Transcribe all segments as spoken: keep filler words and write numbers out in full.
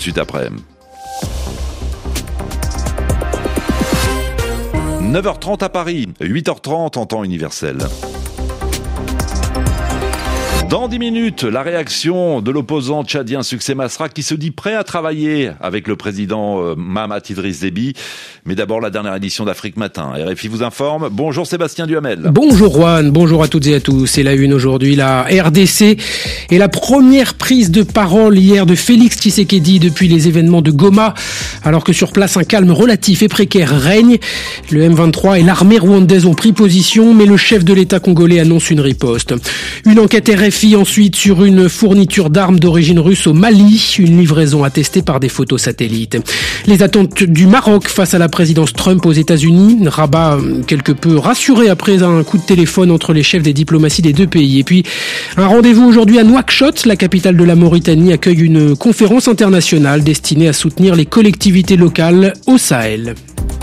suite après. neuf heures trente à Paris, huit heures trente en temps universel. Dans dix minutes, la réaction de l'opposant tchadien Succès Masra qui se dit prêt à travailler avec le président euh, Mahamat Idriss Déby. Mais d'abord, la dernière édition d'Afrique Matin. R F I vous informe. Bonjour Sébastien Duhamel. Bonjour Juan, bonjour à toutes et à tous. C'est la une aujourd'hui, la R D C et la première prise de parole hier de Félix Tshisekedi depuis les événements de Goma. Alors que sur place, un calme relatif et précaire règne. Le M vingt-trois et l'armée rwandaise ont pris position, mais le chef de l'État congolais annonce une riposte. Une enquête R F I ensuite sur une fourniture d'armes d'origine russe au Mali, une livraison attestée par des photos satellites. Les attentes du Maroc face à la présidence Trump aux États-Unis, Rabat quelque peu rassuré après un coup de téléphone entre les chefs des diplomaties des deux pays. Et puis un rendez-vous aujourd'hui à Nouakchott, la capitale de la Mauritanie accueille une conférence internationale destinée à soutenir les collectivités locales au Sahel.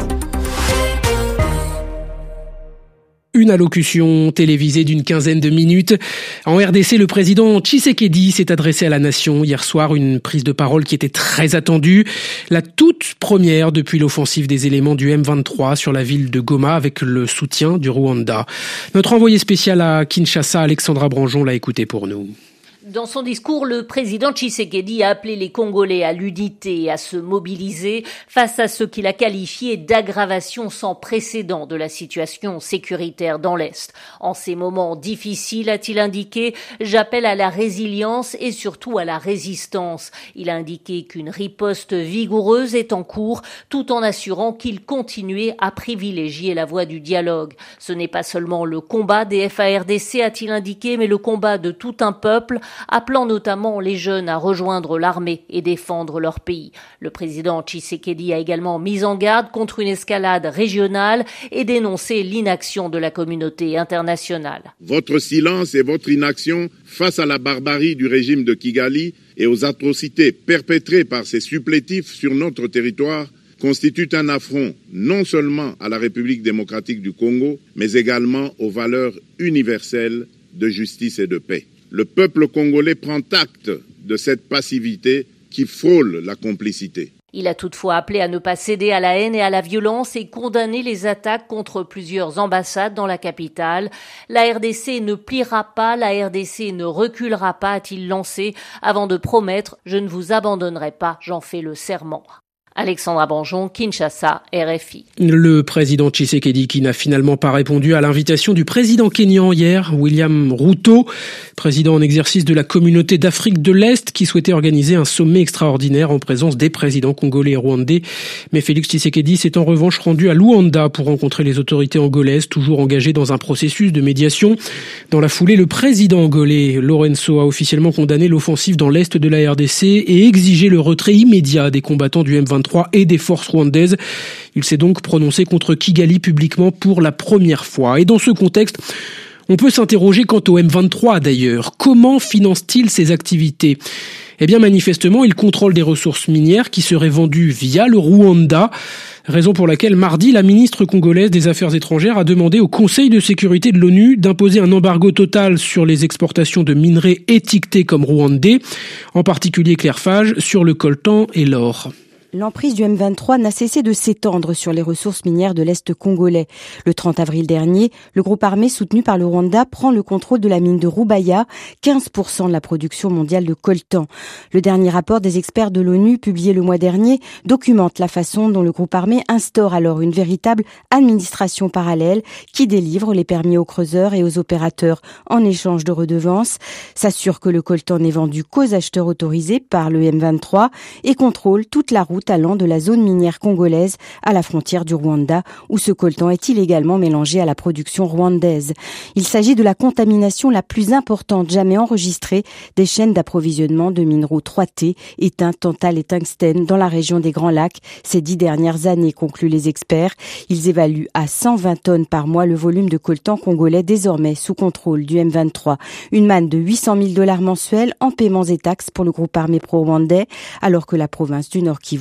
Une allocution télévisée d'une quinzaine de minutes. En R D C, le président Tshisekedi s'est adressé à la nation hier soir, une prise de parole qui était très attendue. La toute première depuis l'offensive des éléments du M vingt-trois sur la ville de Goma avec le soutien du Rwanda. Notre envoyé spécial à Kinshasa, Alexandra Branjon, l'a écouté pour nous. Dans son discours, le président Tshisekedi a appelé les Congolais à l'unité et à se mobiliser face à ce qu'il a qualifié d'aggravation sans précédent de la situation sécuritaire dans l'Est. En ces moments difficiles, a-t-il indiqué, j'appelle à la résilience et surtout à la résistance. Il a indiqué qu'une riposte vigoureuse est en cours, tout en assurant qu'il continuait à privilégier la voie du dialogue. Ce n'est pas seulement le combat des F A R D C, a-t-il indiqué, mais le combat de tout un peuple, appelant notamment les jeunes à rejoindre l'armée et défendre leur pays. Le président Tshisekedi a également mis en garde contre une escalade régionale et dénoncé l'inaction de la communauté internationale. Votre silence et votre inaction face à la barbarie du régime de Kigali et aux atrocités perpétrées par ces supplétifs sur notre territoire constituent un affront non seulement à la République démocratique du Congo, mais également aux valeurs universelles de justice et de paix. Le peuple congolais prend acte de cette passivité qui frôle la complicité. Il a toutefois appelé à ne pas céder à la haine et à la violence et condamné les attaques contre plusieurs ambassades dans la capitale. La R D C ne pliera pas, la R D C ne reculera pas, a-t-il lancé, avant de promettre « Je ne vous abandonnerai pas, j'en fais le serment ». Alexandra Branjon, Kinshasa, R F I. Le président Tshisekedi qui n'a finalement pas répondu à l'invitation du président kényan hier, William Ruto, président en exercice de la communauté d'Afrique de l'Est, qui souhaitait organiser un sommet extraordinaire en présence des présidents congolais et rwandais. Mais Félix Tshisekedi s'est en revanche rendu à Luanda pour rencontrer les autorités angolaises, toujours engagées dans un processus de médiation. Dans la foulée, le président angolais Lourenço a officiellement condamné l'offensive dans l'Est de la R D C et exigé le retrait immédiat des combattants du M vingt-trois et des forces rwandaises. Il s'est donc prononcé contre Kigali publiquement pour la première fois. Et dans ce contexte, on peut s'interroger quant au M vingt-trois d'ailleurs. Comment finance-t-il ses activités ? Eh bien manifestement, il contrôle des ressources minières qui seraient vendues via le Rwanda. Raison pour laquelle mardi, la ministre congolaise des Affaires étrangères a demandé au Conseil de sécurité de l'ONU d'imposer un embargo total sur les exportations de minerais étiquetés comme rwandais, en particulier Clerfage, sur le coltan et l'or. L'emprise du M vingt-trois n'a cessé de s'étendre sur les ressources minières de l'Est congolais. Le trente avril dernier, le groupe armé soutenu par le Rwanda prend le contrôle de la mine de Rubaya, quinze pour cent de la production mondiale de coltan. Le dernier rapport des experts de l'ONU, publié le mois dernier, documente la façon dont le groupe armé instaure alors une véritable administration parallèle qui délivre les permis aux creuseurs et aux opérateurs en échange de redevances, s'assure que le coltan n'est vendu qu'aux acheteurs autorisés par le M vingt-trois et contrôle toute la route allant de la zone minière congolaise à la frontière du Rwanda, où ce coltan est illégalement mélangé à la production rwandaise. Il s'agit de la contamination la plus importante jamais enregistrée des chaînes d'approvisionnement de minéraux trois T, étain, tantal et tungstène dans la région des Grands Lacs ces dix dernières années, concluent les experts. Ils évaluent à cent vingt tonnes par mois le volume de coltan congolais désormais sous contrôle du M vingt-trois. Une manne de huit cent mille dollars mensuels en paiements et taxes pour le groupe armé pro-rwandais, alors que la province du Nord Kivu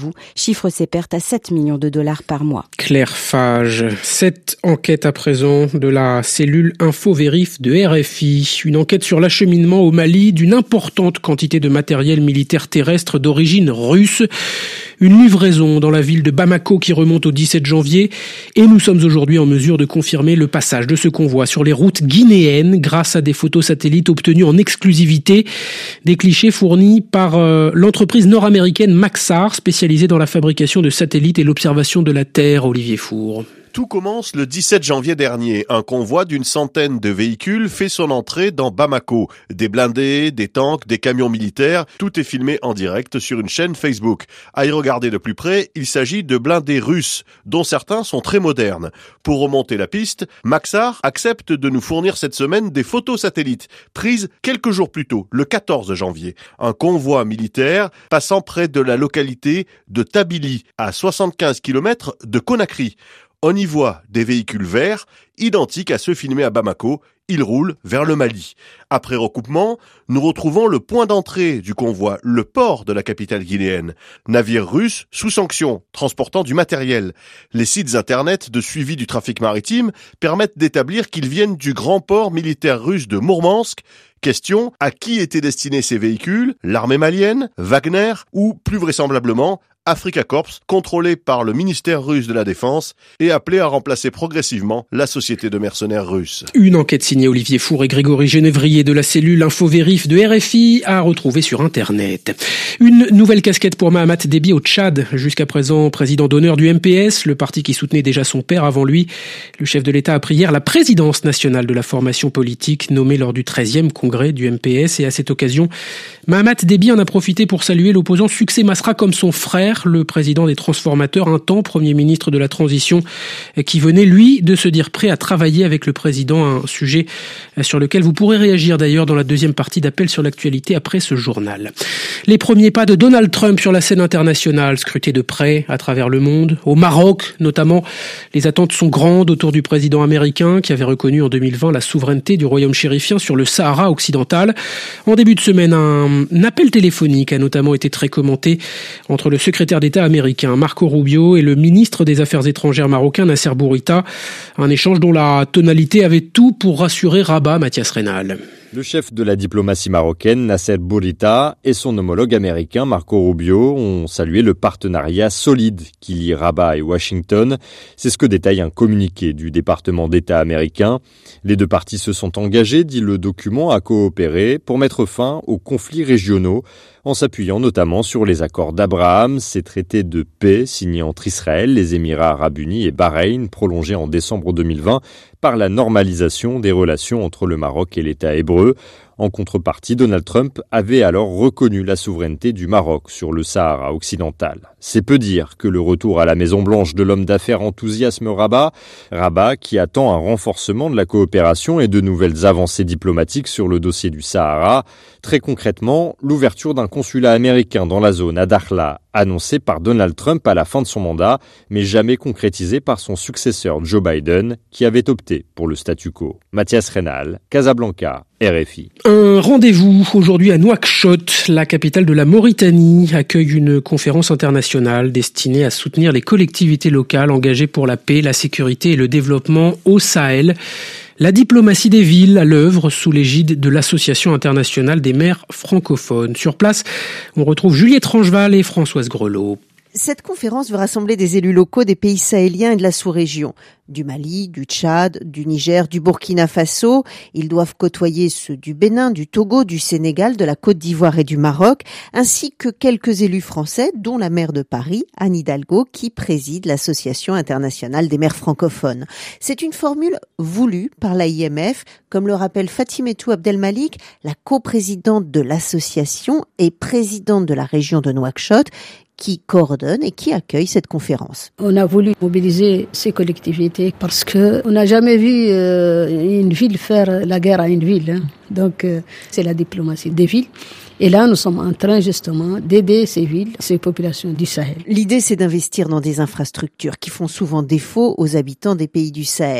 bout, chiffre ses pertes à sept millions de dollars par mois. Claire Fage, cette enquête à présent de la cellule InfoVérif de R F I, une enquête sur l'acheminement au Mali d'une importante quantité de matériel militaire terrestre d'origine russe. Une livraison dans la ville de Bamako qui remonte au dix-sept janvier et nous sommes aujourd'hui en mesure de confirmer le passage de ce convoi sur les routes guinéennes grâce à des photos satellites obtenues en exclusivité, des clichés fournis par euh, l'entreprise nord-américaine Maxar spécialisée dans la fabrication de satellites et l'observation de la Terre. Olivier Four. Tout commence le dix-sept janvier dernier. Un convoi d'une centaine de véhicules fait son entrée dans Bamako. Des blindés, des tanks, des camions militaires, tout est filmé en direct sur une chaîne Facebook. À y regarder de plus près, il s'agit de blindés russes, dont certains sont très modernes. Pour remonter la piste, Maxar accepte de nous fournir cette semaine des photos satellites, prises quelques jours plus tôt, le quatorze janvier. Un convoi militaire passant près de la localité de Tabili, à soixante-quinze kilomètres de Conakry. On y voit des véhicules verts, identiques à ceux filmés à Bamako. Ils roulent vers le Mali. Après recoupement, nous retrouvons le point d'entrée du convoi, le port de la capitale guinéenne. Navire russe sous sanction, transportant du matériel. Les sites internet de suivi du trafic maritime permettent d'établir qu'ils viennent du grand port militaire russe de Mourmansk. Question, à qui étaient destinés ces véhicules? L'armée malienne, Wagner ou, plus vraisemblablement, Africa Corps, contrôlé par le ministère russe de la Défense et appelé à remplacer progressivement la société de mercenaires russes. Une enquête signée Olivier Four et Grégory Genévrier de la cellule InfoVérif de R F I à retrouver sur Internet. Une nouvelle casquette pour Mahamat Déby au Tchad, jusqu'à présent président d'honneur du M P S, le parti qui soutenait déjà son père avant lui. Le chef de l'État a pris hier la présidence nationale de la formation politique nommée lors du treizième congrès du M P S et à cette occasion, Mahamat Déby en a profité pour saluer l'opposant Succès Masra comme son frère, le président des transformateurs, un temps Premier ministre de la Transition, qui venait, lui, de se dire prêt à travailler avec le président, un sujet sur lequel vous pourrez réagir d'ailleurs dans la deuxième partie d'Appel sur l'actualité après ce journal. Les premiers pas de Donald Trump sur la scène internationale, scrutés de près à travers le monde, au Maroc notamment. Les attentes sont grandes autour du président américain qui avait reconnu en deux mille vingt la souveraineté du royaume chérifien sur le Sahara occidental. En début de semaine, un appel téléphonique a notamment été très commenté entre le secrétaire d'État américain Marco Rubio et le ministre des Affaires étrangères marocain Nasser Bourita. Un échange dont la tonalité avait tout pour rassurer Rabat, Mathias Reynal. Le chef de la diplomatie marocaine, Nasser Bourita, et son homologue américain, Marco Rubio, ont salué le partenariat solide qui lie Rabat et Washington. C'est ce que détaille un communiqué du département d'État américain. Les deux parties se sont engagées, dit le document, à coopérer pour mettre fin aux conflits régionaux, en s'appuyant notamment sur les accords d'Abraham, ces traités de paix signés entre Israël, les Émirats arabes unis et Bahreïn, prolongés en décembre deux mille vingt par la normalisation des relations entre le Maroc et l'État hébreu. En contrepartie, Donald Trump avait alors reconnu la souveraineté du Maroc sur le Sahara occidental. C'est peu dire que le retour à la Maison-Blanche de l'homme d'affaires enthousiasme Rabat, Rabat qui attend un renforcement de la coopération et de nouvelles avancées diplomatiques sur le dossier du Sahara. Très concrètement, l'ouverture d'un consulat américain dans la zone à Dakhla, annoncée par Donald Trump à la fin de son mandat, mais jamais concrétisée par son successeur Joe Biden, qui avait opté pour le statu quo. Mathias Reynal, Casablanca, R F I. Un rendez-vous aujourd'hui à Nouakchott, la capitale de la Mauritanie, accueille une conférence internationale destinée à soutenir les collectivités locales engagées pour la paix, la sécurité et le développement au Sahel. La diplomatie des villes à l'œuvre sous l'égide de l'Association internationale des maires francophones. Sur place, on retrouve Juliette Rangeval et Françoise Grelot. Cette conférence veut rassembler des élus locaux des pays sahéliens et de la sous-région, du Mali, du Tchad, du Niger, du Burkina Faso. Ils doivent côtoyer ceux du Bénin, du Togo, du Sénégal, de la Côte d'Ivoire et du Maroc, ainsi que quelques élus français, dont la maire de Paris, Anne Hidalgo, qui préside l'Association internationale des maires francophones. C'est une formule voulue par l'A I M F, comme le rappelle Fatimetou Abdelmalik, la coprésidente de l'association et présidente de la région de Nouakchott, qui coordonne et qui accueille cette conférence. On a voulu mobiliser ces collectivités parce que on n'a jamais vu euh, une ville faire la guerre à une ville. Hein. Donc euh, c'est la diplomatie des villes. Et là, nous sommes en train justement d'aider ces villes, ces populations du Sahel. L'idée, c'est d'investir dans des infrastructures qui font souvent défaut aux habitants des pays du Sahel.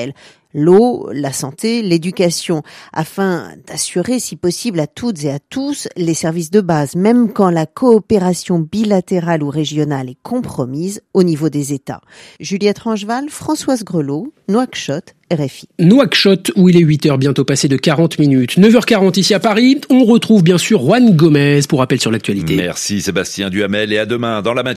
l'eau, la santé, l'éducation, afin d'assurer, si possible, à toutes et à tous les services de base, même quand la coopération bilatérale ou régionale est compromise au niveau des États. Juliette Rangeval, Françoise Grelot, Nouakchott, R F I. Nouakchott, où il est huit heures bientôt passé de quarante minutes. neuf heures quarante ici à Paris. On retrouve bien sûr Juan Gomez pour rappel sur l'actualité. Merci Sébastien Duhamel et à demain dans la matinée.